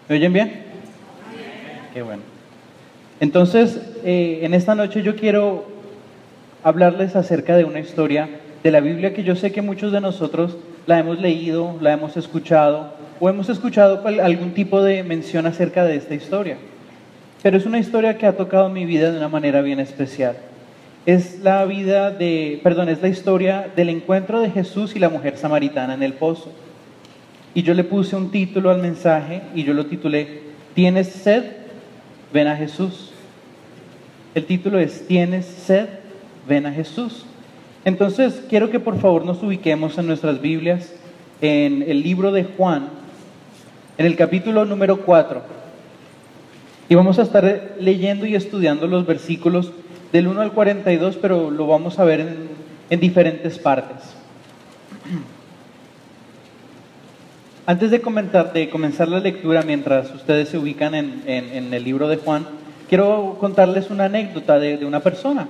¿Me oyen bien? Qué bueno. Entonces, en esta noche yo quiero hablarles acerca de una historia de la Biblia que yo sé que muchos de nosotros la hemos leído, la hemos escuchado o hemos escuchado algún tipo de mención acerca de esta historia. Pero es una historia que ha tocado mi vida de una manera bien especial. Es la historia del encuentro de Jesús y la mujer samaritana en el pozo. Y yo le puse un título al mensaje y yo lo titulé ¿Tienes sed? Ven a Jesús. El título es ¿Tienes sed? Ven a Jesús. Entonces quiero que por favor nos ubiquemos en nuestras Biblias en el libro de Juan, en el capítulo número 4. Y vamos a estar leyendo y estudiando los versículos del 1 al 42, pero lo vamos a ver en diferentes partes. Antes de comenzar la lectura, mientras ustedes se ubican en el libro de Juan, quiero contarles una anécdota de una persona.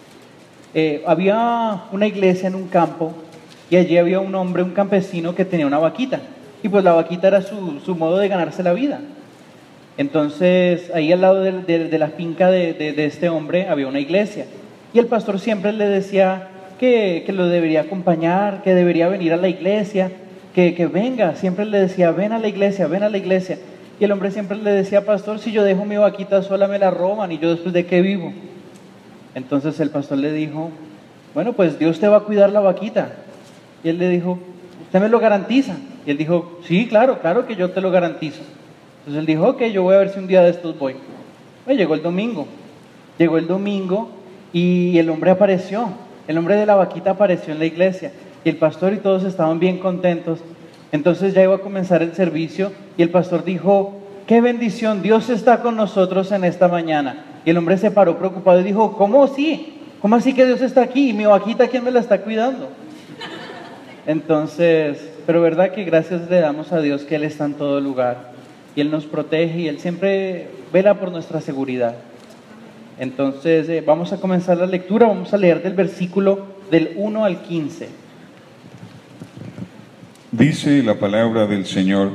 Había una iglesia en un campo y allí había un hombre, un campesino que tenía una vaquita. Y pues la vaquita era su modo de ganarse la vida. Entonces, ahí al lado de la finca de este hombre había una iglesia. Y el pastor siempre le decía que lo debería acompañar, que debería venir a la iglesia, que venga. Siempre le decía, ven a la iglesia, ven a la iglesia. Y el hombre siempre le decía, pastor, si yo dejo mi vaquita sola me la roban y yo después de qué vivo. Entonces el pastor le dijo, bueno, pues Dios te va a cuidar la vaquita. Y él le dijo, ¿usted me lo garantiza? Y él dijo, sí, claro que yo te lo garantizo. Entonces él dijo, ok, yo voy a ver si un día de estos voy. Pues llegó el domingo y el hombre apareció. El hombre de la vaquita apareció en la iglesia. Y el pastor y todos estaban bien contentos. Entonces ya iba a comenzar el servicio y el pastor dijo, qué bendición, Dios está con nosotros en esta mañana. Y el hombre se paró preocupado y dijo, ¿cómo así? ¿Cómo así que Dios está aquí? ¿Y mi vaquita quién me la está cuidando? Entonces, pero verdad que gracias le damos a Dios que Él está en todo lugar. Y Él nos protege y Él siempre vela por nuestra seguridad. Entonces, vamos a comenzar la lectura. Vamos a leer del versículo del 1 al 15. Dice la palabra del Señor: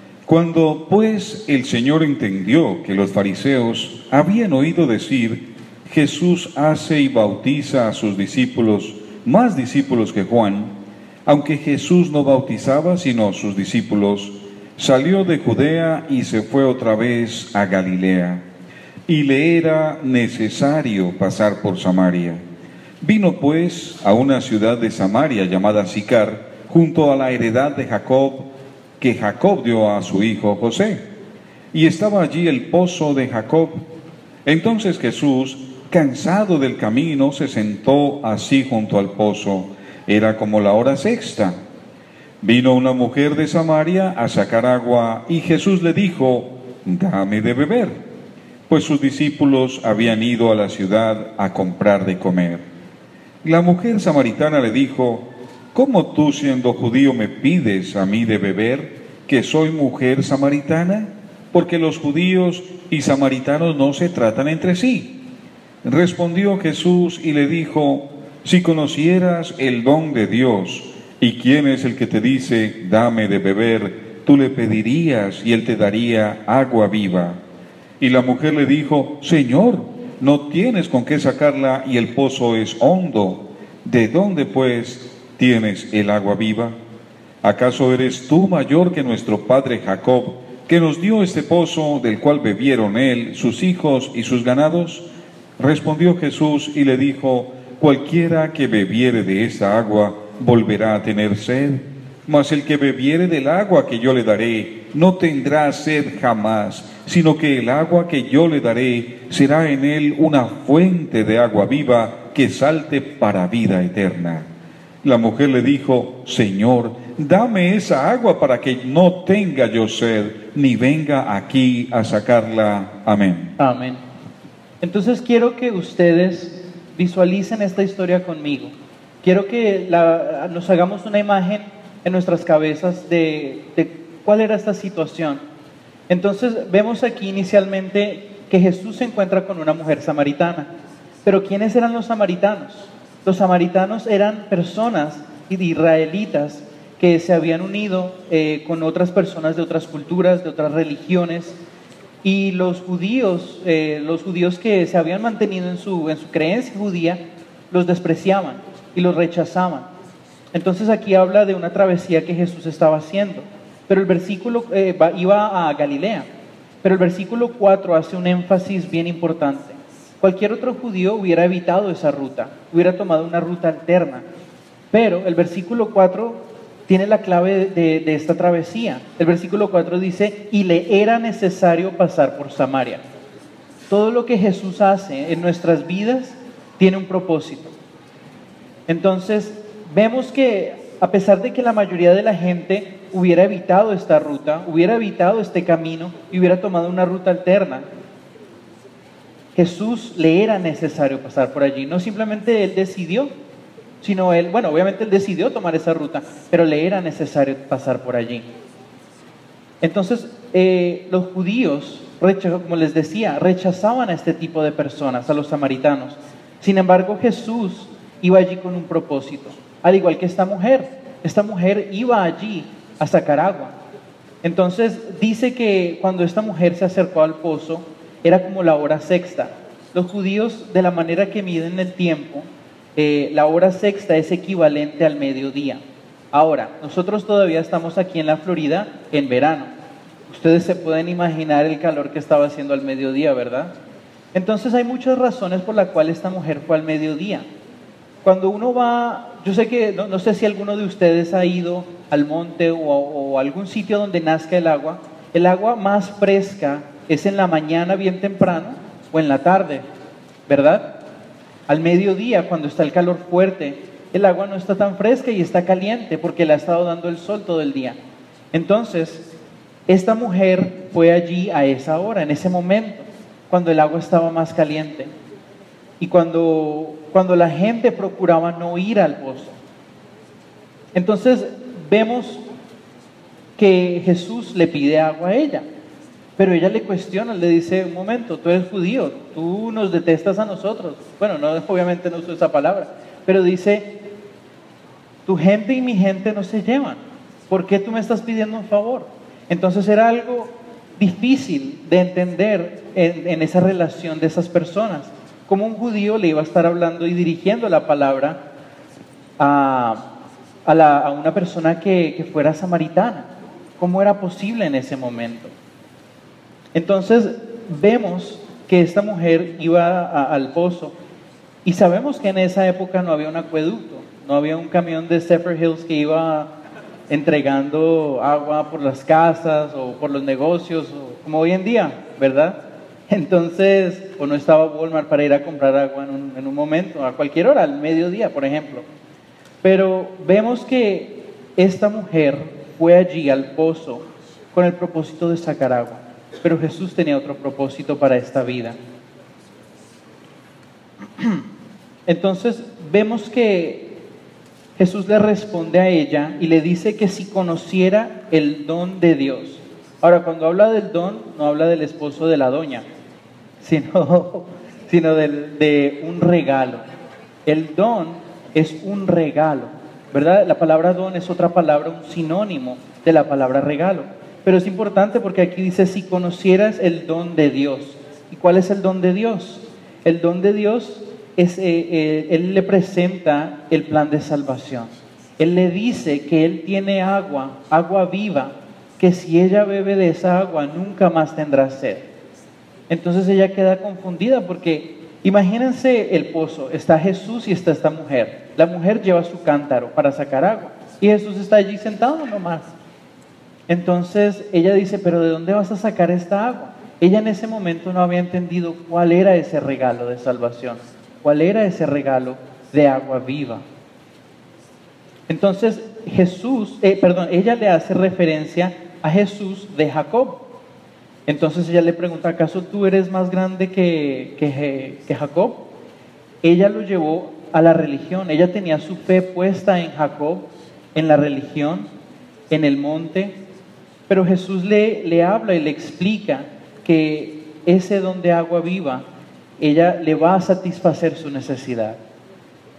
Cuando pues el Señor entendió que los fariseos habían oído decir, Jesús hace y bautiza a sus discípulos, más discípulos que Juan, aunque Jesús no bautizaba sino sus discípulos, salió de Judea y se fue otra vez a Galilea, y le era necesario pasar por Samaria. Vino pues a una ciudad de Samaria llamada Sicar, junto a la heredad de Jacob, que Jacob dio a su hijo José. Y estaba allí el pozo de Jacob. Entonces Jesús, cansado del camino, se sentó así junto al pozo. Era como la hora sexta. Vino una mujer de Samaria a sacar agua, y Jesús le dijo, dame de beber, pues sus discípulos habían ido a la ciudad a comprar de comer. La mujer samaritana le dijo, ¿cómo tú, siendo judío, me pides a mí de beber, que soy mujer samaritana? Porque los judíos y samaritanos no se tratan entre sí. Respondió Jesús y le dijo, si conocieras el don de Dios, y quién es el que te dice, dame de beber, tú le pedirías y él te daría agua viva. Y la mujer le dijo, Señor, no tienes con qué sacarla y el pozo es hondo. ¿De dónde, pues, tienes el agua viva? ¿Acaso eres tú mayor que nuestro padre Jacob, que nos dio este pozo del cual bebieron él, sus hijos y sus ganados? Respondió Jesús y le dijo, cualquiera que bebiere de esta agua volverá a tener sed, mas el que bebiere del agua que yo le daré no tendrá sed jamás, sino que el agua que yo le daré será en él una fuente de agua viva que salte para vida eterna. La mujer le dijo, Señor, dame esa agua para que no tenga yo sed, ni venga aquí a sacarla. Amén. Amén. Entonces quiero que ustedes visualicen esta historia conmigo. Quiero que nos hagamos una imagen en nuestras cabezas de cuál era esta situación. Entonces vemos aquí inicialmente que Jesús se encuentra con una mujer samaritana. Pero ¿quiénes eran los samaritanos? Los samaritanos eran personas israelitas que se habían unido con otras personas de otras culturas, de otras religiones, y los judíos que se habían mantenido en su creencia judía, los despreciaban y los rechazaban. Entonces aquí habla de una travesía que Jesús estaba haciendo, pero el versículo iba a Galilea, pero el versículo 4 hace un énfasis bien importante. Cualquier otro judío hubiera evitado esa ruta, hubiera tomado una ruta alterna, pero el versículo 4 tiene la clave de esta travesía. El versículo 4 dice, y le era necesario pasar por Samaria. Todo lo que Jesús hace en nuestras vidas tiene un propósito. Entonces, vemos que a pesar de que la mayoría de la gente hubiera evitado esta ruta, hubiera evitado este camino y hubiera tomado una ruta alterna, Jesús le era necesario pasar por allí. No simplemente él decidió, sino él, bueno, obviamente él decidió tomar esa ruta, pero le era necesario pasar por allí. Entonces, los judíos, como les decía, rechazaban a este tipo de personas, a los samaritanos. Sin embargo, Jesús iba allí con un propósito, al igual que esta mujer iba allí a sacar agua. Entonces, dice que cuando esta mujer se acercó al pozo, era como la hora sexta. Los judíos, de la manera que miden el tiempo, la hora sexta es equivalente al mediodía. Ahora, nosotros todavía estamos aquí en la Florida en verano. Ustedes se pueden imaginar el calor que estaba haciendo al mediodía, ¿verdad? Entonces hay muchas razones por las cuales esta mujer fue al mediodía. Cuando uno va, yo sé que, no sé si alguno de ustedes ha ido al monte o algún sitio donde nazca el agua más fresca es en la mañana bien temprano o en la tarde, ¿verdad? Al mediodía, cuando está el calor fuerte, el agua no está tan fresca y está caliente porque le ha estado dando el sol todo el día. Entonces, esta mujer fue allí a esa hora, en ese momento, cuando el agua estaba más caliente y cuando la gente procuraba no ir al pozo. Entonces, vemos que Jesús le pide agua a ella. Pero ella le cuestiona, le dice, un momento, tú eres judío, tú nos detestas a nosotros. Bueno, no, obviamente no uso esa palabra, pero dice, tu gente y mi gente no se llevan. ¿Por qué tú me estás pidiendo un favor? Entonces era algo difícil de entender en esa relación de esas personas. Como un judío le iba a estar hablando y dirigiendo la palabra a una persona que fuera samaritana. ¿Cómo era posible en ese momento? Entonces vemos que esta mujer iba al pozo y sabemos que en esa época no había un acueducto, no había un camión de Zephyrhills Hills que iba entregando agua por las casas o por los negocios, como hoy en día, ¿verdad? Entonces, o no estaba Walmart para ir a comprar agua en un momento, a cualquier hora, al mediodía, por ejemplo. Pero vemos que esta mujer fue allí al pozo con el propósito de sacar agua. Pero Jesús tenía otro propósito para esta vida. Entonces vemos que Jesús le responde a ella y le dice que si conociera el don de Dios. Ahora, cuando habla del don, no habla del esposo de la doña, sino de un regalo. El don es un regalo, ¿verdad? La palabra don es otra palabra, un sinónimo de la palabra regalo. Pero es importante porque aquí dice, si conocieras el don de Dios. ¿Y cuál es el don de Dios? El don de Dios es, Él le presenta el plan de salvación. Él le dice que Él tiene agua viva, que si ella bebe de esa agua nunca más tendrá sed. Entonces ella queda confundida porque imagínense el pozo, está Jesús y está esta mujer. La mujer lleva su cántaro para sacar agua y Jesús está allí sentado nomás. Entonces ella dice, pero ¿de dónde vas a sacar esta agua? Ella en ese momento no había entendido cuál era ese regalo de salvación, cuál era ese regalo de agua viva. Entonces ella le hace referencia a Jesús de Jacob. Entonces ella le pregunta, ¿acaso tú eres más grande que Jacob? Ella lo llevó a la religión, ella tenía su fe puesta en Jacob, en la religión, en el monte. Pero Jesús le habla y le explica que ese don de agua viva, ella le va a satisfacer su necesidad.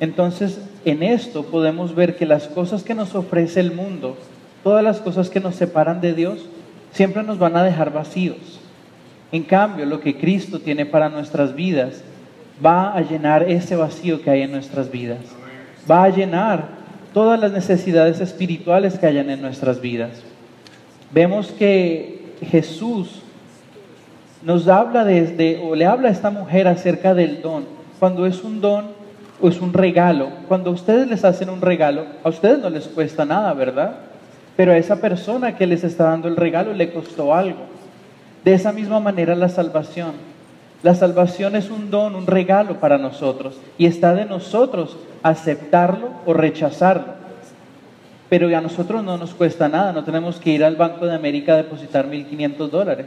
Entonces, en esto podemos ver que las cosas que nos ofrece el mundo, todas las cosas que nos separan de Dios, siempre nos van a dejar vacíos. En cambio, lo que Cristo tiene para nuestras vidas va a llenar ese vacío que hay en nuestras vidas. Va a llenar todas las necesidades espirituales que hayan en nuestras vidas. Vemos que Jesús nos habla o le habla a esta mujer acerca del don. Cuando es un don o es un regalo, cuando ustedes les hacen un regalo, a ustedes no les cuesta nada, ¿verdad? Pero a esa persona que les está dando el regalo le costó algo. De esa misma manera la salvación. La salvación es un don, un regalo para nosotros, y está de nosotros aceptarlo o rechazarlo. Pero a nosotros no nos cuesta nada, no tenemos que ir al Banco de América a depositar $1,500,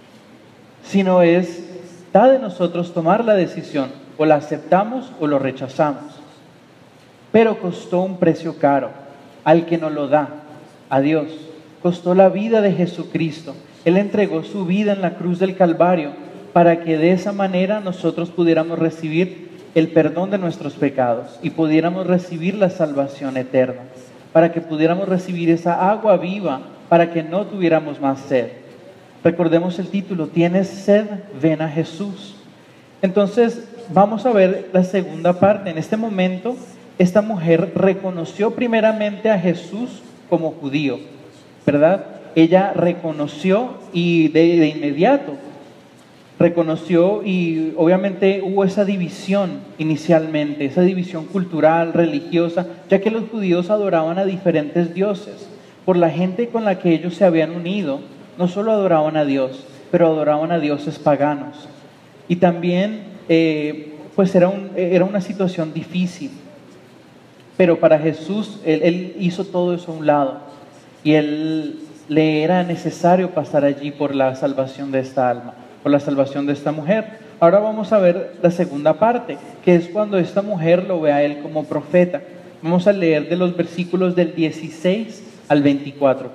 sino está de nosotros tomar la decisión, o la aceptamos o lo rechazamos. Pero costó un precio caro al que nos lo da, a Dios. Costó la vida de Jesucristo. Él entregó su vida en la cruz del Calvario para que de esa manera nosotros pudiéramos recibir el perdón de nuestros pecados y pudiéramos recibir la salvación eterna, para que pudiéramos recibir esa agua viva, para que no tuviéramos más sed. Recordemos el título, ¿tienes sed? Ven a Jesús. Entonces vamos a ver la segunda parte. En este momento esta mujer reconoció primeramente a Jesús como judío, ¿verdad? Ella reconoció y de inmediato reconoció, y obviamente hubo esa división inicialmente, esa división cultural, religiosa, ya que los judíos adoraban a diferentes dioses. Por la gente con la que ellos se habían unido, no solo adoraban a Dios, pero adoraban a dioses paganos. Y también pues era una situación difícil. Pero para Jesús, él hizo todo eso a un lado, y le era necesario pasar allí por la salvación de esta alma, por la salvación de esta mujer. Ahora vamos a ver la segunda parte, que es cuando esta mujer lo ve a él como profeta. Vamos a leer de los versículos del 16 al 24.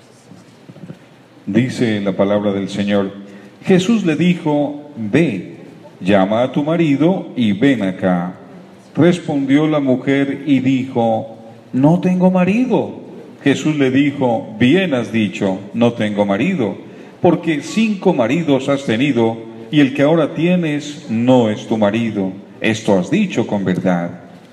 Dice la palabra del Señor: Jesús le dijo: ve, llama a tu marido y ven acá. Respondió la mujer y dijo: no tengo marido. Jesús le dijo: bien has dicho, no tengo marido, porque 5 maridos has tenido, y el que ahora tienes no es tu marido. Esto has dicho con verdad.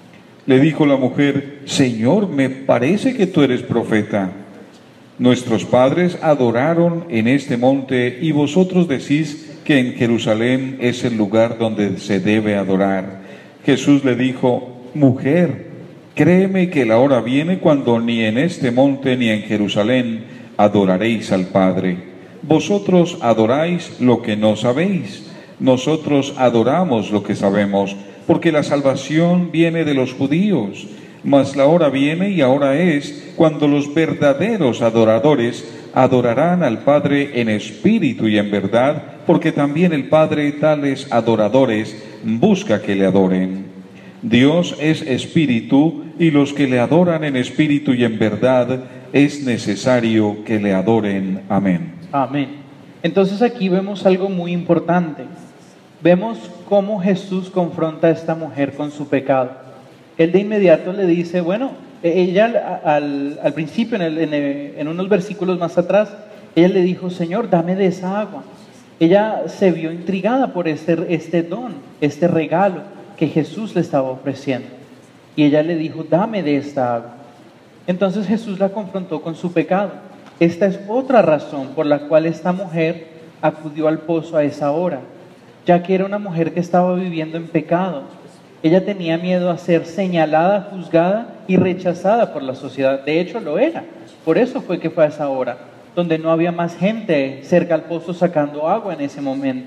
Le dijo la mujer: Señor, me parece que tú eres profeta. Nuestros padres adoraron en este monte, y vosotros decís que en Jerusalén es el lugar donde se debe adorar. Jesús le dijo: mujer, créeme que la hora viene cuando ni en este monte ni en Jerusalén adoraréis al Padre. Vosotros adoráis lo que no sabéis, nosotros adoramos lo que sabemos, porque la salvación viene de los judíos. Mas la hora viene, y ahora es, cuando los verdaderos adoradores adorarán al Padre en espíritu y en verdad, porque también el Padre tales adoradores busca que le adoren. Dios es espíritu, y los que le adoran en espíritu y en verdad es necesario que le adoren. Amén. Amén. Entonces aquí vemos algo muy importante. Vemos cómo Jesús confronta a esta mujer con su pecado. Él de inmediato le dice, bueno, ella al principio, en unos versículos más atrás, ella le dijo: Señor, dame de esa agua. Ella se vio intrigada por este don, este regalo que Jesús le estaba ofreciendo. Y ella le dijo: dame de esta agua. Entonces Jesús la confrontó con su pecado. Esta es otra razón por la cual esta mujer acudió al pozo a esa hora, ya que era una mujer que estaba viviendo en pecado. Ella tenía miedo a ser señalada, juzgada y rechazada por la sociedad. De hecho, lo era. Por eso fue que fue a esa hora, donde no había más gente cerca al pozo sacando agua en ese momento.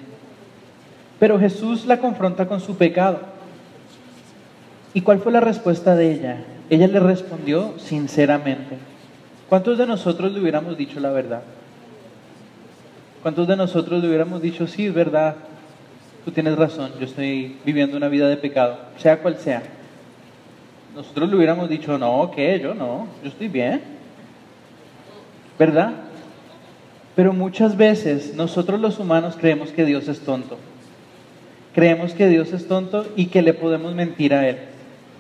Pero Jesús la confronta con su pecado. ¿Y cuál fue la respuesta de ella? Ella le respondió sinceramente. ¿Cuántos de nosotros le hubiéramos dicho la verdad? ¿Cuántos de nosotros le hubiéramos dicho: sí, es verdad, tú tienes razón, yo estoy viviendo una vida de pecado, sea cual sea? Nosotros le hubiéramos dicho: no, ¿qué? Yo no, yo estoy bien, ¿verdad? Pero muchas veces nosotros los humanos creemos que Dios es tonto. Creemos que Dios es tonto y que le podemos mentir a Él.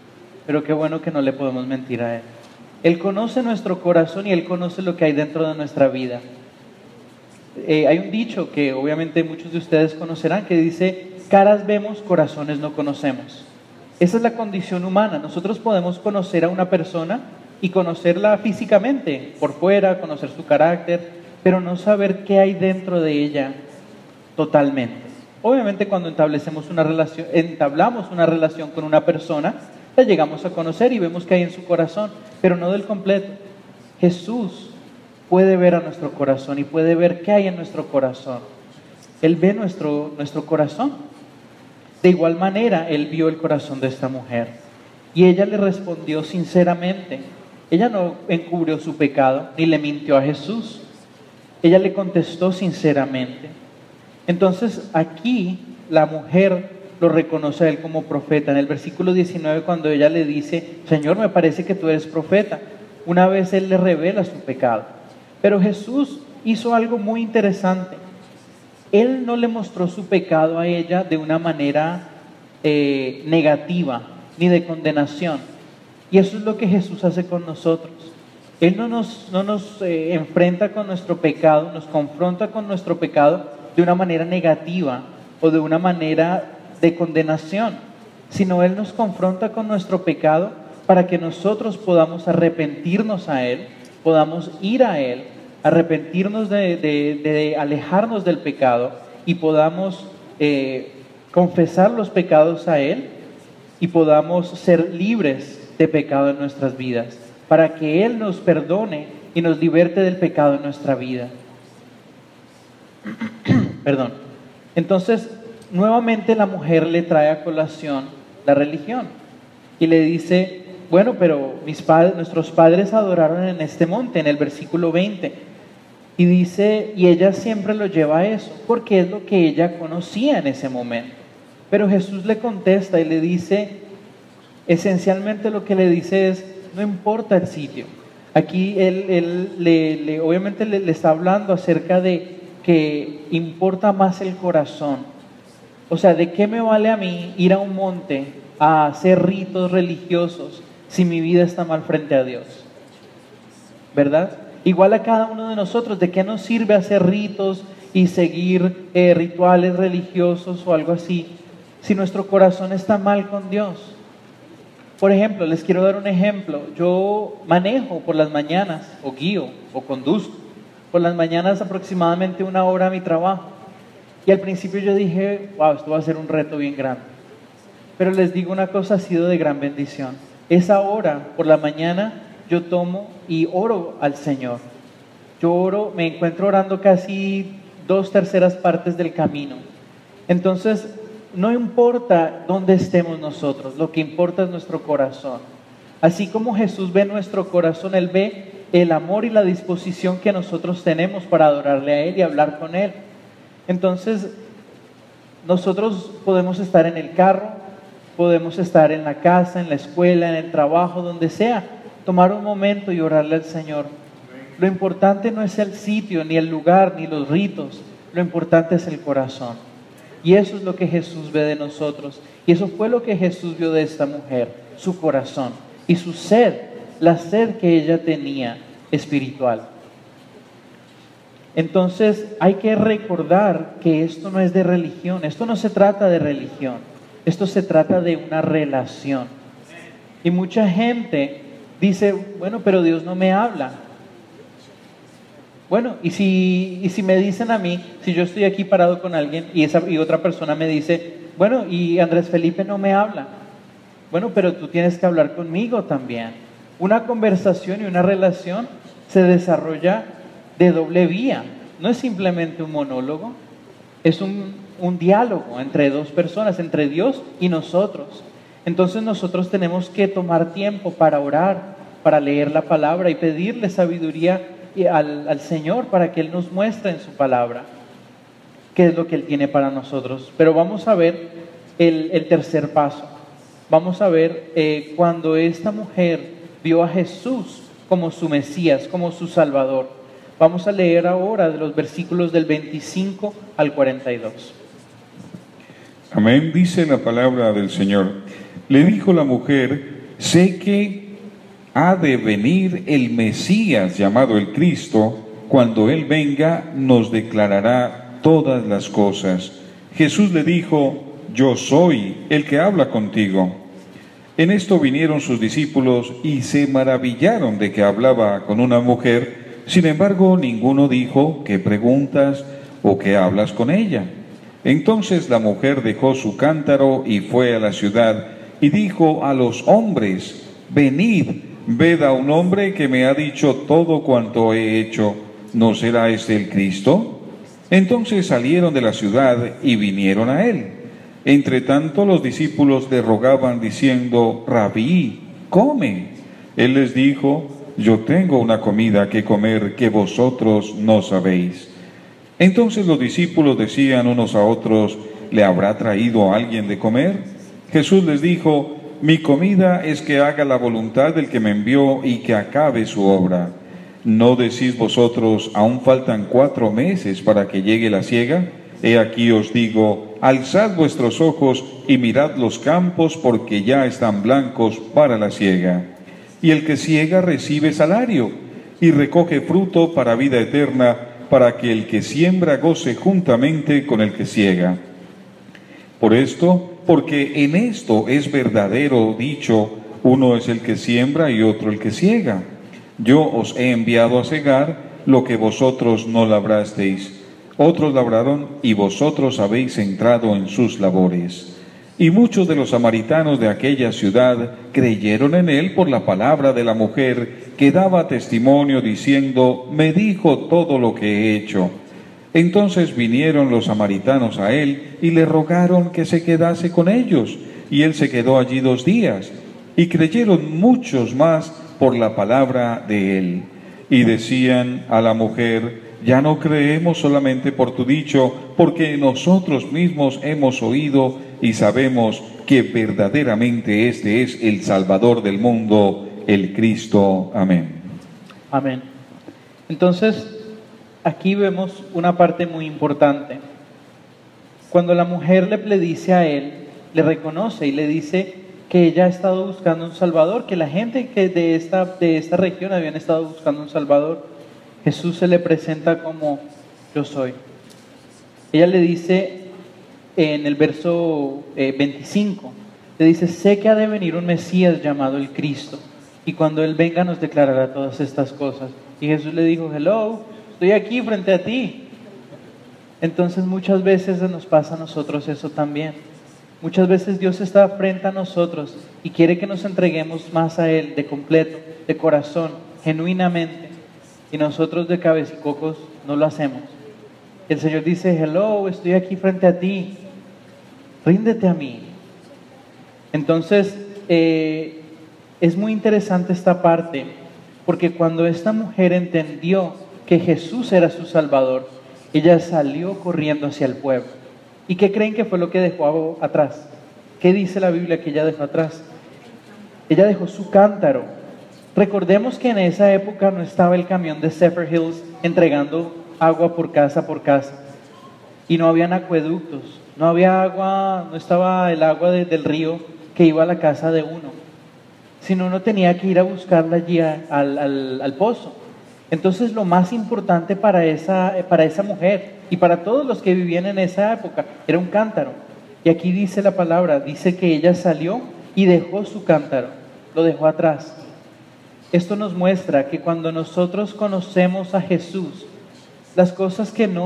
pero qué bueno que no le podemos mentir a Él. Él conoce nuestro corazón y Él conoce lo que hay dentro de nuestra vida. Hay un dicho que obviamente muchos de ustedes conocerán que dice: caras vemos, corazones no conocemos. Esa es la condición humana. Nosotros podemos conocer a una persona y conocerla físicamente, por fuera, conocer su carácter, pero no saber qué hay dentro de ella totalmente. Obviamente cuando entablamos una relación con una persona, la llegamos a conocer y vemos qué hay en su corazón, pero no del completo. Jesús puede ver a nuestro corazón y puede ver qué hay en nuestro corazón. Él ve nuestro corazón. De igual manera, Él vio el corazón de esta mujer y ella le respondió sinceramente. Ella no encubrió su pecado ni le mintió a Jesús. Ella le contestó sinceramente. Entonces aquí la mujer lo reconoce a Él como profeta. En el versículo 19, cuando ella le dice: Señor, me parece que tú eres profeta, una vez Él le revela su pecado. Pero Jesús hizo algo muy interesante. Él no le mostró su pecado a ella de una manera negativa ni de condenación. Y eso es lo que Jesús hace con nosotros. Él no nos enfrenta con nuestro pecado, nos confronta con nuestro pecado de una manera negativa o de una manera de condenación, sino Él nos confronta con nuestro pecado para que nosotros podamos arrepentirnos a Él, podamos ir a Él, arrepentirnos de alejarnos del pecado y podamos confesar los pecados a Él y podamos ser libres de pecado en nuestras vidas, para que Él nos perdone y nos liberte del pecado en nuestra vida. Perdón. Entonces, nuevamente la mujer le trae a colación la religión y le dice: bueno, pero nuestros padres adoraron en este monte, en el versículo 20. Y dice, y ella siempre lo lleva a eso, porque es lo que ella conocía en ese momento. Pero Jesús le contesta y le dice, esencialmente lo que le dice es: no importa el sitio. Aquí él obviamente le está hablando acerca de que importa más el corazón. O sea, ¿de qué me vale a mí ir a un monte a hacer ritos religiosos si mi vida está mal frente a Dios? ¿Verdad? Igual a cada uno de nosotros, ¿de qué nos sirve hacer ritos y seguir rituales religiosos o algo así si nuestro corazón está mal con Dios? Por ejemplo, les quiero dar un ejemplo. Yo manejo por las mañanas, o guío, o conduzco por las mañanas aproximadamente 1 hora a mi trabajo. Y al principio yo dije, wow, esto va a ser un reto bien grande. Pero les digo una cosa, ha sido de gran bendición. Esa hora por la mañana yo tomo y oro al Señor. Yo oro, me encuentro orando casi 2/3 partes del camino. Entonces, no importa dónde estemos nosotros, lo que importa es nuestro corazón. Así como Jesús ve nuestro corazón, Él ve el amor y la disposición que nosotros tenemos para adorarle a Él y hablar con Él. Entonces, nosotros podemos estar en el carro, podemos estar en la casa, en la escuela, en el trabajo, donde sea, tomar un momento y orarle al Señor. Lo importante no es el sitio, ni el lugar, ni los ritos, lo importante es el corazón. Y eso es lo que Jesús ve de nosotros. Y eso fue lo que Jesús vio de esta mujer, su corazón y su sed, la sed que ella tenía espiritual. Entonces hay que recordar que esto no es de religión, esto no se trata de religión, esto se trata de una relación. Y mucha gente dice, bueno, pero Dios no me habla. Bueno, y si me dicen a mí, si yo estoy aquí parado con alguien y otra persona me dice, bueno, y Andrés Felipe no me habla. Bueno, pero tú tienes que hablar conmigo también. Una conversación y una relación se desarrolla de doble vía. No es simplemente un monólogo, es un diálogo entre dos personas, entre Dios y nosotros. Entonces nosotros tenemos que tomar tiempo para orar, para leer la palabra y pedirle sabiduría al Señor para que Él nos muestre en su palabra qué es lo que Él tiene para nosotros. Pero vamos a ver el tercer paso. Vamos a ver cuando esta mujer vio a Jesús como su Mesías, como su Salvador. Vamos a leer ahora de los versículos del 25 al 42. Amén, dice la palabra del Señor. Le dijo la mujer, sé que ha de venir el Mesías llamado el Cristo. Cuando Él venga, nos declarará todas las cosas. Jesús le dijo: yo soy el que habla contigo. En esto vinieron sus discípulos y se maravillaron de que hablaba con una mujer. Sin embargo, ninguno dijo: ¿qué preguntas o qué hablas con ella? Entonces la mujer dejó su cántaro y fue a la ciudad y dijo a los hombres: venid, ved a un hombre que me ha dicho todo cuanto he hecho. ¿No será este el Cristo? Entonces salieron de la ciudad y vinieron a él. Entre tanto los discípulos le rogaban diciendo: Rabí, come. Él les dijo: yo tengo una comida que comer que vosotros no sabéis. Entonces los discípulos decían unos a otros: ¿le habrá traído alguien de comer? Jesús les dijo: mi comida es que haga la voluntad del que me envió y que acabe su obra. ¿No decís vosotros: aún faltan 4 meses para que llegue la siega? He aquí os digo: alzad vuestros ojos y mirad los campos, porque ya están blancos para la siega. Y el que siega recibe salario y recoge fruto para vida eterna, para que el que siembra goce juntamente con el que siega. Por esto, porque en esto es verdadero dicho: uno es el que siembra y otro el que siega. Yo os he enviado a segar lo que vosotros no labrasteis. Otros labraron y vosotros habéis entrado en sus labores. Y muchos de los samaritanos de aquella ciudad creyeron en él por la palabra de la mujer, que daba testimonio diciendo: me dijo todo lo que he hecho. Entonces vinieron los samaritanos a él y le rogaron que se quedase con ellos, y él se quedó allí 2 días. Y creyeron muchos más por la palabra de él. Y decían a la mujer: ya no creemos solamente por tu dicho, porque nosotros mismos hemos oído y sabemos que verdaderamente este es el Salvador del mundo, el Cristo. Amén. Amén. Entonces, aquí vemos una parte muy importante. Cuando la mujer le dice a él, le reconoce y le dice que ella ha estado buscando un Salvador, que la gente que de esta región habían estado buscando un Salvador, Jesús se le presenta como: yo soy. Ella le dice en el verso 25, le dice: sé que ha de venir un Mesías llamado el Cristo, y cuando Él venga nos declarará todas estas cosas. Y Jesús le dijo: hello, estoy aquí frente a ti. Entonces muchas veces nos pasa a nosotros eso también. Muchas veces Dios está frente a nosotros y quiere que nos entreguemos más a Él de completo, de corazón, genuinamente. Y nosotros de cabecicocos no lo hacemos. El Señor dice: hello, estoy aquí frente a ti, ríndete a mí. Entonces, es muy interesante esta parte, porque cuando esta mujer entendió que Jesús era su Salvador, ella salió corriendo hacia el pueblo. ¿Y qué creen que fue lo que dejó atrás? ¿Qué dice la Biblia que ella dejó atrás? Ella dejó su cántaro. Recordemos que en esa época no estaba el camión de Zephyrhills entregando agua por casa, y no habían acueductos, no había agua, no estaba el agua del río que iba a la casa de uno, sino uno tenía que ir a buscarla allí al pozo. Entonces lo más importante para esa mujer y para todos los que vivían en esa época era un cántaro. Y aquí dice la palabra, dice que ella salió y dejó su cántaro, lo dejó atrás. Esto nos muestra que cuando nosotros conocemos a Jesús, las cosas que no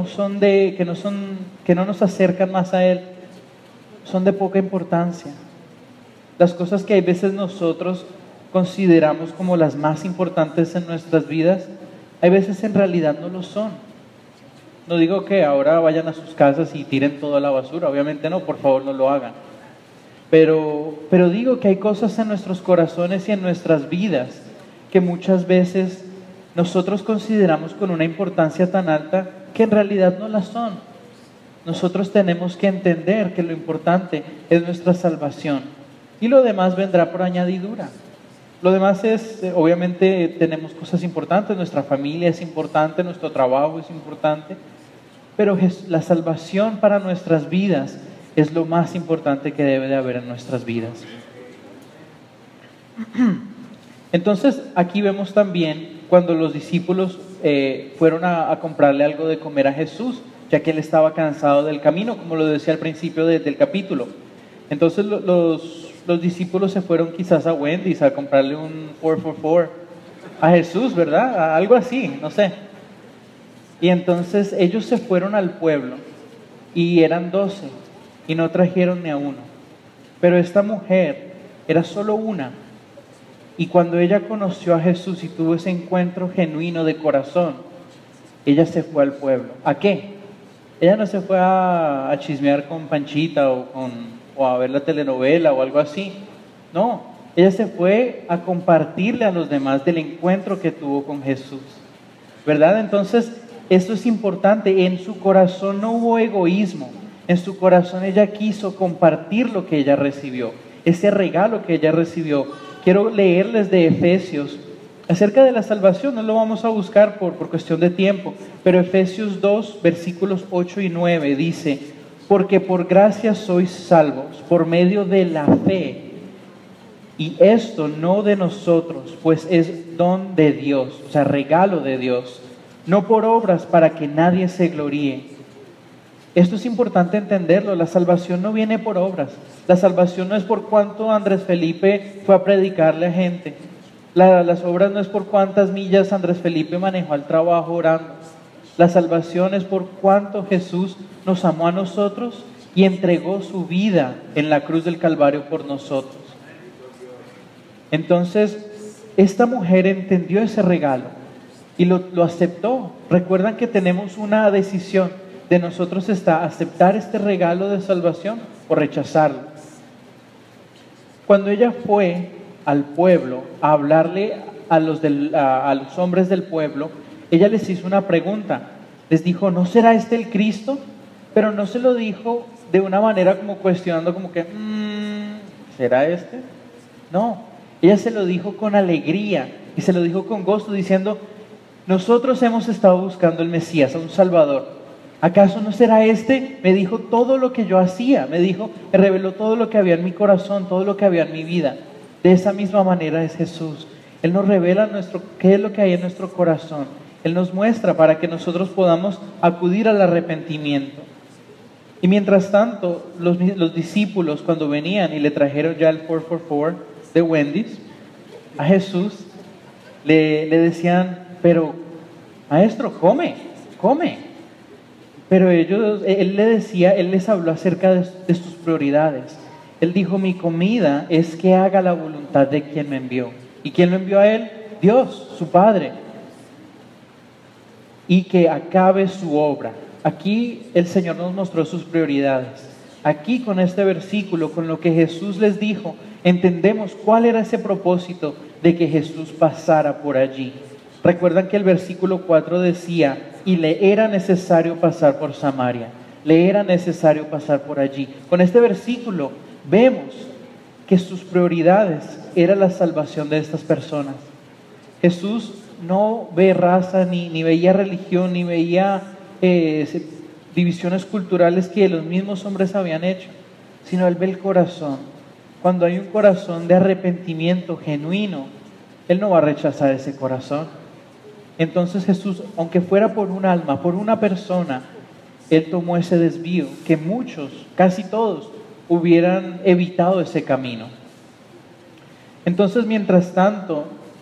nos acercan más a Él son de poca importancia. Las cosas que a veces nosotros consideramos como las más importantes en nuestras vidas, hay veces en realidad no lo son. No digo que ahora vayan a sus casas y tiren toda la basura, obviamente no, por favor no lo hagan. Pero digo que hay cosas en nuestros corazones y en nuestras vidas que muchas veces nosotros consideramos con una importancia tan alta que en realidad no las son. Nosotros tenemos que entender que lo importante es nuestra salvación y lo demás vendrá por añadidura. Lo demás es, obviamente tenemos cosas importantes, nuestra familia es importante, nuestro trabajo es importante, pero la salvación para nuestras vidas es lo más importante que debe de haber en nuestras vidas. Entonces aquí vemos también cuando los discípulos fueron a comprarle algo de comer a Jesús, ya que él estaba cansado del camino, como lo decía al principio del capítulo. Entonces los discípulos se fueron quizás a Wendy's a comprarle un 4 a Jesús, ¿verdad? Algo así, no sé. Y entonces ellos se fueron al pueblo y eran 12 y no trajeron ni a uno. Pero esta mujer era solo una. Y cuando ella conoció a Jesús y tuvo ese encuentro genuino de corazón, ella se fue al pueblo. ¿A qué? Ella no se fue a chismear con Panchita o a ver la telenovela o algo así. No, ella se fue a compartirle a los demás del encuentro que tuvo con Jesús. ¿Verdad? Entonces, esto es importante. En su corazón no hubo egoísmo. En su corazón ella quiso compartir lo que ella recibió, ese regalo que ella recibió. Quiero leerles de Efesios acerca de la salvación. No lo vamos a buscar por cuestión de tiempo, pero Efesios 2, versículos 8 y 9 dice: porque por gracia sois salvos por medio de la fe, y esto no de nosotros, pues es don de Dios, o sea, regalo de Dios, no por obras para que nadie se gloríe. Esto es importante entenderlo. La salvación no viene por obras. La salvación no es por cuánto Andrés Felipe fue a predicarle a gente. Las obras no es por cuántas millas Andrés Felipe manejó al trabajo orando. La salvación es por cuánto Jesús nos amó a nosotros y entregó su vida en la cruz del Calvario por nosotros. Entonces, esta mujer entendió ese regalo y lo aceptó. Recuerdan que tenemos una decisión. De nosotros está aceptar este regalo de salvación o rechazarlo. Cuando ella fue al pueblo a hablarle a los hombres del pueblo, ella les hizo una pregunta. Les dijo: ¿no será este el Cristo? Pero no se lo dijo de una manera como cuestionando, como que ¿será este? No, ella se lo dijo con alegría y se lo dijo con gozo, diciendo: nosotros hemos estado buscando el Mesías, a un Salvador. ¿Acaso no será este? Me dijo todo lo que yo hacía, me reveló todo lo que había en mi corazón, todo lo que había en mi vida. De esa misma manera es Jesús. Él nos revela qué es lo que hay en nuestro corazón. Él nos muestra para que nosotros podamos acudir al arrepentimiento. Y mientras tanto, los discípulos, cuando venían y le trajeron ya el 4 de Wendy's a Jesús, le decían: pero maestro, come. Pero él les habló acerca de sus prioridades. Él dijo: mi comida es que haga la voluntad de quien me envió. ¿Y quién lo envió a él? Dios, su Padre. Y que acabe su obra. Aquí el Señor nos mostró sus prioridades. Aquí con este versículo, con lo que Jesús les dijo, entendemos cuál era ese propósito de que Jesús pasara por allí. Recuerdan que el versículo 4 decía: y le era necesario pasar por Samaria, le era necesario pasar por allí. Con este versículo vemos que sus prioridades era la salvación de estas personas. Jesús no ve raza, ni veía religión, ni veía divisiones culturales que los mismos hombres habían hecho, sino Él ve el corazón. Cuando hay un corazón de arrepentimiento genuino, Él no va a rechazar ese corazón. Entonces Jesús, aunque fuera por un alma, por una persona, Él tomó ese desvío que muchos, casi todos, hubieran evitado ese camino. Entonces, mientras tanto,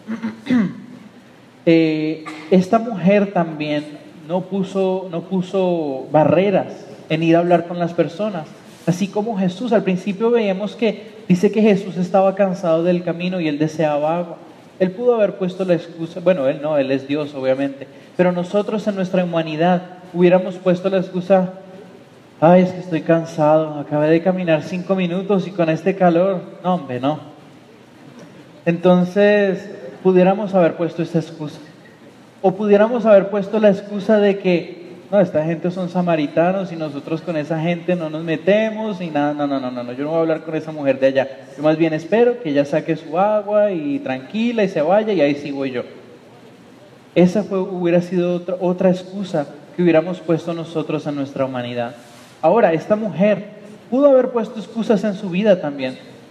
esta mujer también no puso barreras en ir a hablar con las personas. Así como Jesús, al principio veíamos que dice que Jesús estaba cansado del camino y Él deseaba agua. Él pudo haber puesto la excusa, bueno, Él no, Él es Dios obviamente, pero nosotros en nuestra humanidad hubiéramos puesto la excusa: ay, es que estoy cansado, acabé de caminar 5 minutos y con este calor, no hombre, no. Entonces, pudiéramos haber puesto esa excusa. O pudiéramos haber puesto la excusa de que, no, esta gente son samaritanos y nosotros con esa gente no nos metemos y nada, no, yo no voy a hablar con esa mujer de allá. Yo más bien espero que ella saque su agua y tranquila y se vaya y ahí sí voy yo. Esa hubiera sido otra excusa que hubiéramos puesto nosotros en nuestra humanidad. Ahora, esta mujer pudo haber puesto excusas en su vida también.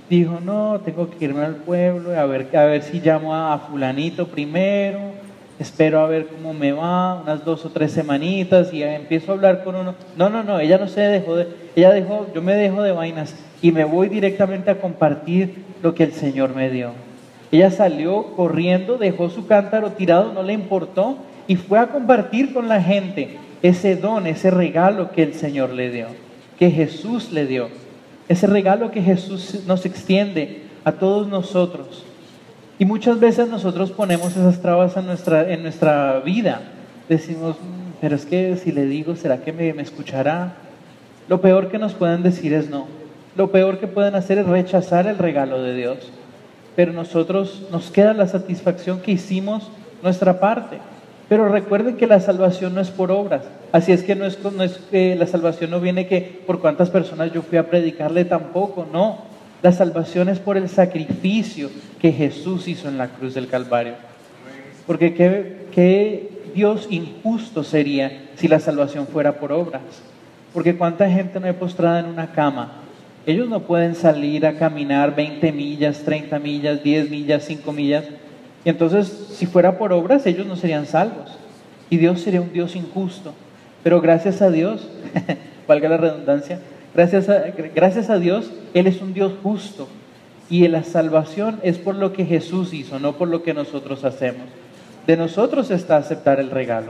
dijo, no, tengo que irme al pueblo, a ver si llamo a fulanito primero, espero a ver cómo me va, unas 2 o 3 semanitas, y ya empiezo a hablar con uno. No, ella no se dejó ella dijo, yo me dejo de vainas y me voy directamente a compartir lo que el Señor me dio. Ella salió corriendo, dejó su cántaro tirado, no le importó, y fue a compartir con la gente ese don, ese regalo que el Señor le dio, que Jesús le dio, ese regalo que Jesús nos extiende a todos nosotros. Y muchas veces nosotros ponemos esas trabas en nuestra vida. Decimos, pero es que si le digo, ¿será que me escuchará? Lo peor que nos pueden decir es no. Lo peor que pueden hacer es rechazar el regalo de Dios. Pero nosotros nos queda la satisfacción que hicimos nuestra parte. Pero recuerden que la salvación no es por obras. Así es que la salvación no viene que por cuántas personas yo fui a predicarle tampoco, no. La salvación es por el sacrificio que Jesús hizo en la cruz del Calvario. Porque qué Dios injusto sería si la salvación fuera por obras. Porque cuánta gente no hay postrada en una cama. Ellos no pueden salir a caminar 20 millas, 30 millas, 10 millas, 5 millas. Y entonces, si fuera por obras, ellos no serían salvos. Y Dios sería un Dios injusto. Pero gracias a Dios, valga la redundancia, gracias a Dios, Él es un Dios justo. Y la salvación es por lo que Jesús hizo, no por lo que nosotros hacemos. De nosotros está aceptar el regalo.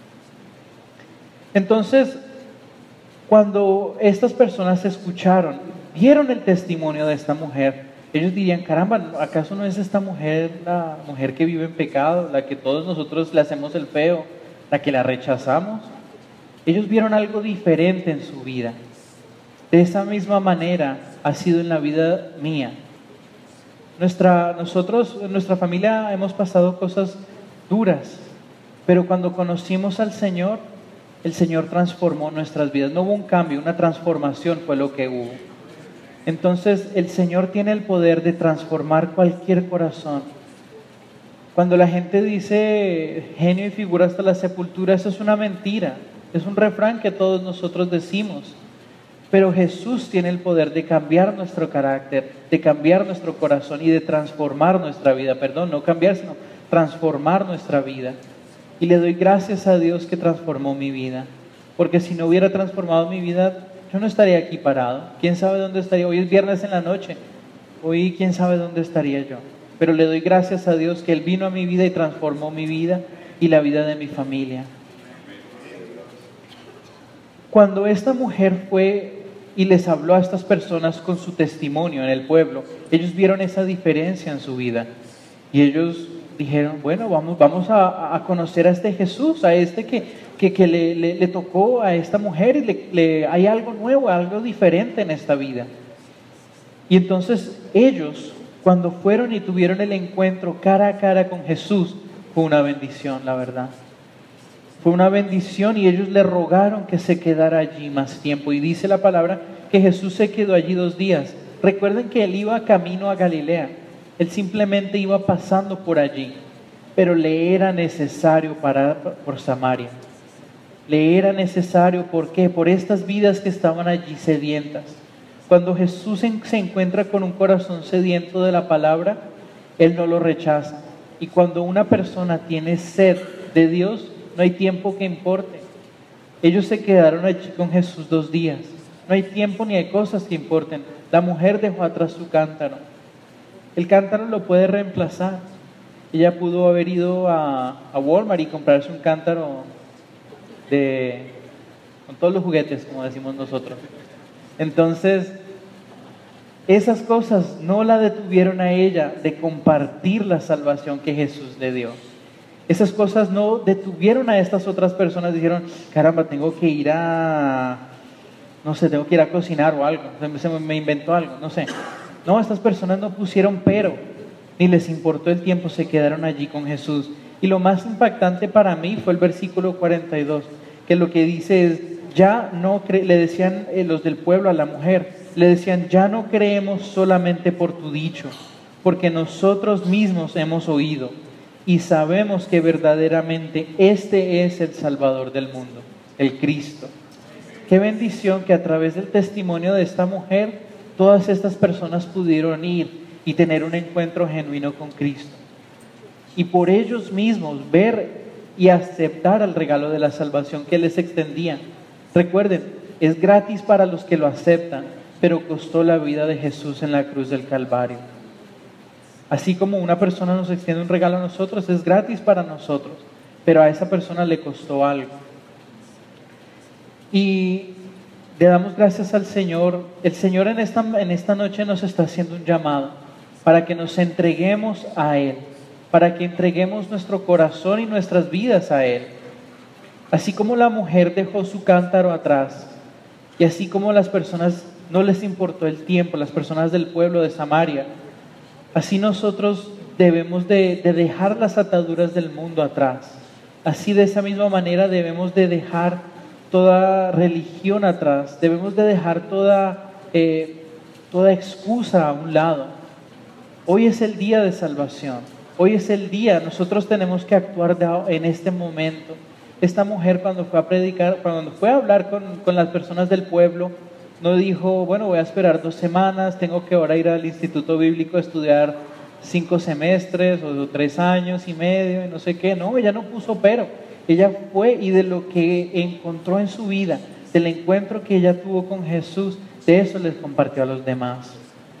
Entonces, cuando estas personas escucharon, vieron el testimonio de esta mujer, ellos dirían, caramba, ¿acaso no es esta mujer la mujer que vive en pecado, la que todos nosotros le hacemos el feo, la que la rechazamos? Ellos vieron algo diferente en su vida. De esa misma manera ha sido en la vida mía. Nosotros, en nuestra familia, hemos pasado cosas duras, pero cuando conocimos al Señor, el Señor transformó nuestras vidas. No hubo un cambio, una transformación fue lo que hubo. Entonces, el Señor tiene el poder de transformar cualquier corazón. Cuando la gente dice genio y figura hasta la sepultura, eso es una mentira. Es un refrán que todos nosotros decimos. Pero Jesús tiene el poder de cambiar nuestro carácter, de cambiar nuestro corazón y de transformar nuestra vida. Perdón, no cambiar, sino transformar nuestra vida. Y le doy gracias a Dios que transformó mi vida. Porque si no hubiera transformado mi vida, yo no estaría aquí parado. ¿Quién sabe dónde estaría? Hoy es viernes en la noche. Hoy quién sabe dónde estaría yo. Pero le doy gracias a Dios que Él vino a mi vida y transformó mi vida y la vida de mi familia. Cuando esta mujer fue y les habló a estas personas con su testimonio en el pueblo, ellos vieron esa diferencia en su vida. Y ellos dijeron, bueno, vamos a conocer a este Jesús, a este que le tocó a esta mujer y hay algo nuevo, algo diferente en esta vida. Y entonces ellos, cuando fueron y tuvieron el encuentro cara a cara con Jesús, fue una bendición, la verdad. Fue una bendición y ellos le rogaron que se quedara allí más tiempo. Y dice la palabra que Jesús se quedó allí 2 días. Recuerden que Él iba camino a Galilea. Él simplemente iba pasando por allí. Pero le era necesario parar por Samaria. Le era necesario, ¿por qué? Por estas vidas que estaban allí sedientas. Cuando Jesús se encuentra con un corazón sediento de la palabra, Él no lo rechaza. Y cuando una persona tiene sed de Dios, no hay tiempo que importe. Ellos se quedaron allí con Jesús 2 días. No hay tiempo ni hay cosas que importen. La mujer dejó atrás su cántaro. El cántaro lo puede reemplazar. Ella pudo haber ido a Walmart y comprarse un cántaro con todos los juguetes, como decimos nosotros. Entonces, esas cosas no la detuvieron a ella de compartir la salvación que Jesús le dio. Esas cosas no detuvieron a estas otras personas. Dijeron, caramba, tengo que ir a cocinar o algo. Me inventó algo, no sé. No, estas personas no pusieron pero, ni les importó el tiempo, se quedaron allí con Jesús. Y lo más impactante para mí fue el versículo 42, que lo que dice es, le decían los del pueblo a la mujer, le decían, ya no creemos solamente por tu dicho, porque nosotros mismos hemos oído y sabemos que verdaderamente este es el Salvador del mundo, el Cristo. Qué bendición que a través del testimonio de esta mujer todas estas personas pudieron ir y tener un encuentro genuino con Cristo. Y por ellos mismos ver y aceptar el regalo de la salvación que les extendían. Recuerden, es gratis para los que lo aceptan, pero costó la vida de Jesús en la cruz del Calvario. Así como una persona nos extiende un regalo a nosotros, es gratis para nosotros, pero a esa persona le costó algo. Y le damos gracias al Señor. El Señor en esta noche nos está haciendo un llamado para que nos entreguemos a Él, para que entreguemos nuestro corazón y nuestras vidas a Él. Así como la mujer dejó su cántaro atrás, y así como las personas no les importó el tiempo, las personas del pueblo de Samaria, así nosotros debemos de dejar las ataduras del mundo atrás. Así de esa misma manera debemos de dejar toda religión atrás, debemos de dejar toda excusa a un lado. Hoy es el día de salvación, hoy es el día, nosotros tenemos que actuar en este momento. Esta mujer cuando fue a predicar, cuando fue a hablar con las personas del pueblo, no dijo, bueno, voy a esperar 2 semanas, tengo que ahora ir al Instituto Bíblico a estudiar 5 semestres o 3 años y medio y no sé qué. No, ella no puso pero. Ella fue y de lo que encontró en su vida, del encuentro que ella tuvo con Jesús, de eso les compartió a los demás.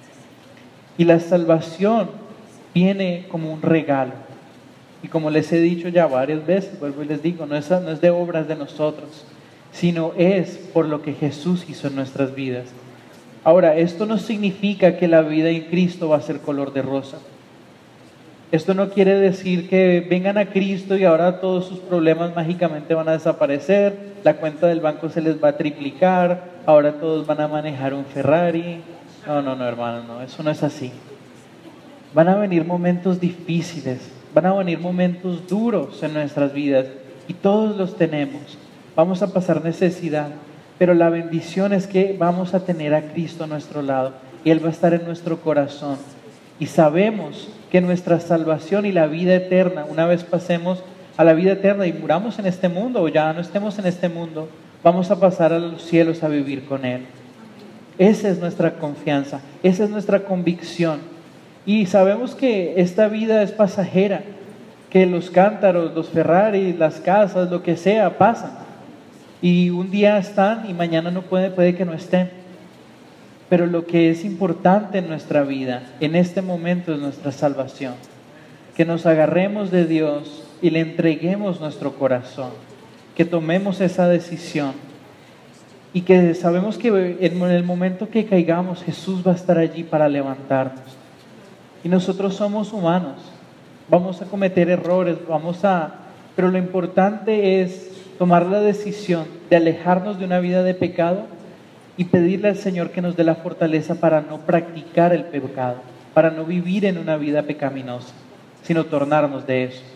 Y la salvación viene como un regalo. Y como les he dicho ya varias veces, vuelvo y les digo, no es de obras de nosotros, sino es por lo que Jesús hizo en nuestras vidas. Ahora, esto no significa que la vida en Cristo va a ser color de rosa. Esto no quiere decir que vengan a Cristo y ahora todos sus problemas mágicamente van a desaparecer, la cuenta del banco se les va a triplicar, ahora todos van a manejar un Ferrari. No, hermano, no, eso no es así. Van a venir momentos difíciles, van a venir momentos duros en nuestras vidas y todos los tenemos. Vamos a pasar necesidad, pero la bendición es que vamos a tener a Cristo a nuestro lado y Él va a estar en nuestro corazón. Y sabemos que nuestra salvación y la vida eterna, una vez pasemos a la vida eterna y muramos en este mundo o ya no estemos en este mundo, vamos a pasar a los cielos a vivir con Él. Esa es nuestra confianza, esa es nuestra convicción. Y sabemos que esta vida es pasajera, que los cántaros, los Ferraris, las casas, lo que sea, pasan. Y un día están y mañana no puede que no estén. Pero lo que es importante en nuestra vida, en este momento, es nuestra salvación. Que nos agarremos de Dios y le entreguemos nuestro corazón. Que tomemos esa decisión. Y que sabemos que en el momento que caigamos, Jesús va a estar allí para levantarnos. Y nosotros somos humanos. Vamos a cometer errores, pero lo importante es tomar la decisión de alejarnos de una vida de pecado y pedirle al Señor que nos dé la fortaleza para no practicar el pecado, para no vivir en una vida pecaminosa, sino tornarnos de eso.